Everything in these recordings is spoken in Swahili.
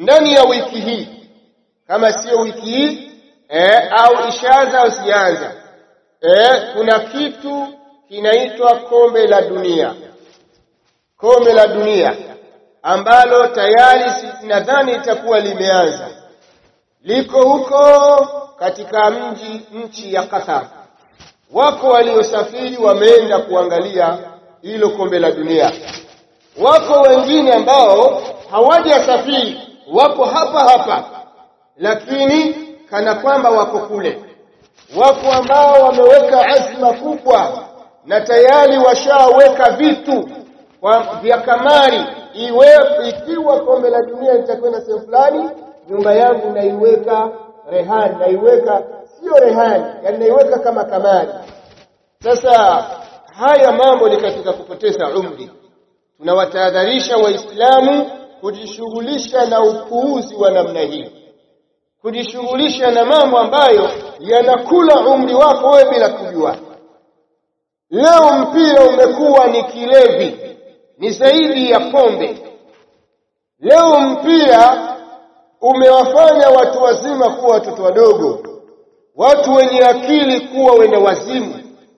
ndani ya wiki hii, kama sio wiki hii au ishaanza au sianza, kuna kitu kinaitwa kombe la dunia. Kombe la dunia ambalo tayari nadhani itakuwa limeanza, liko huko katika nchi ya Qatar. Wako waliosafiri wameenda kuangalia hilo kombe la dunia. Wako wengine ambao hawajasafiri, wako hapa lakini kana kwamba wako kule. Wako ambao wameweka azma kubwa na tayari washaweka vitu vya kamari, ikiwa kombe la dunia litakwenda sehemu fulani, nyumba yangu naiweka rehani, naiweka sio rehani, yani naiweka kama kamari. Sasa haya mambo ni katika kupoteza umri. Tunawatahadharisha Waislamu kujishughulisha na upuuzi wa namna hii, kujishughulisha na mambo ambayo yanakula umri wako wewe bila kujua. Leo mpira umekuwa ni kilevi, ni zaidi ya pombe. Leo mpira umewafanya watu wazima kuwa watoto wadogo, watu wenye akili kuwa wenda wazimu.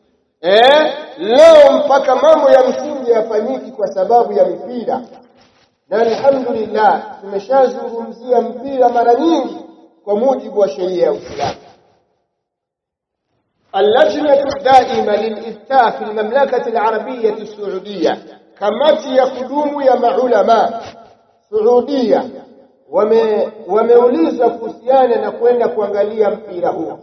Leo mpaka mambo ya msingi yafanyiki kwa sababu ya mipira. Na alhamdulillah tumeshazungumzia mpira mara nyingi kwa mujibu wa sheria ya Uislamu. Al-Lajnatu Daima lil-Ifta fi al-Mamlakati al-Arabiyyah as-Saudiyyah, kamati ya kudumu ya maulama Saudia wameulizwa kuhusiana na kwenda kuangalia mpira huo.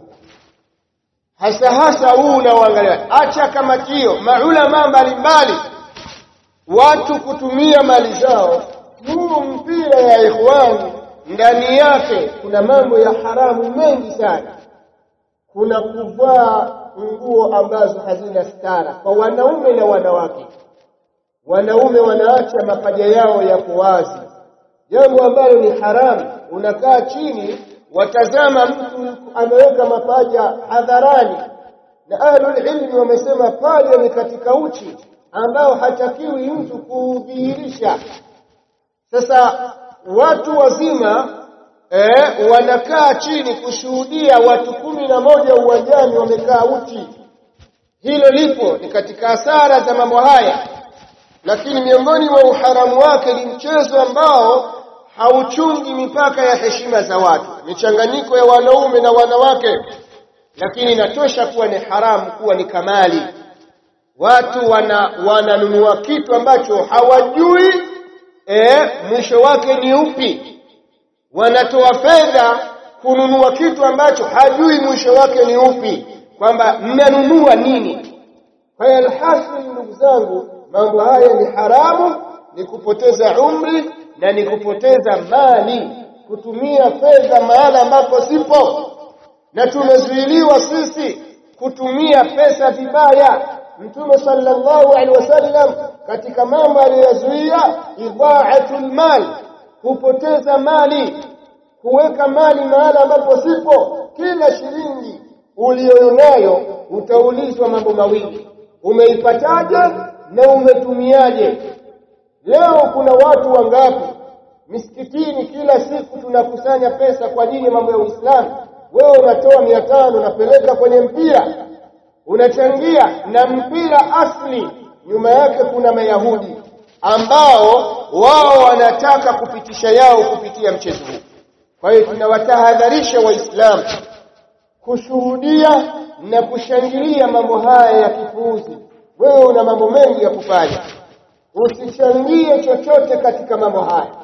Hasa huu unaoangalia, acha kamati hiyo, maulama mbalimbali, watu kutumia mali zao. Huu mpira ya ikhwani, ndani yake kuna mambo ya haramu mengi sana. Kuna kuvaa nguo ambazo hazina stara kwa wanaume na wanawake. Wanaume wanaacha mapaja yao yako wazi, jambo ambalo ni haramu. Unakaa chini watazama mtu ameweka mapaja hadharani, na ahlul ilmi wamesema paja ni katika uchi ambao hatakiwi mtu kudhihirisha. Sasa watu wazima wanakaa chini kushuhudia watu 11 uwanjani wamekaa uchi. Hilo lipo, ni katika hasara za mambo haya. Lakini miongoni mwa uharamu wake ni mchezo ambao hauchungi mipaka ya heshima za watu, michanganyiko ya wanaume na wanawake. Lakini inatosha kuwa ni haramu, kuwa ni kamali. Watu wananunua kitu ambacho hawajui mwisho wake ni upi. Wanatoa fedha kununua kitu ambacho hajui mwisho wake ni upi, kwamba mnanunua nini. Kwa hiyo alhasil, ndugu zangu, mambo haya ni haramu, ni kupoteza umri na ni kupoteza mali, kutumia fedha mahala ambapo sipo. Na tumezuiliwa sisi kutumia pesa vibaya. Mtume sallallahu alaihi wasallam katika mambo aliyozuia, idha'atul mal, kupoteza mali, kuweka mali mahala ambapo sipo. Kila shilingi uliyonayo utaulizwa mambo mawili: umeipataje na umetumiaje? Leo kuna watu wangapi misikitini, kila siku tunakusanya pesa kwa ajili ya mambo ya Uislamu. Wewe unatoa 500 unapeleka kwenye mpira, unachangia, na mpira asli nyuma yake kuna Mayahudi ambao wao wanataka kupitisha yao kupitia mchezo huu. Kwa hiyo tunawatahadharisha Waislamu kushuhudia na kushangilia mambo haya ya kipuuzi. Wewe una mambo mengi ya kufanya, usichangie chochote katika mambo haya.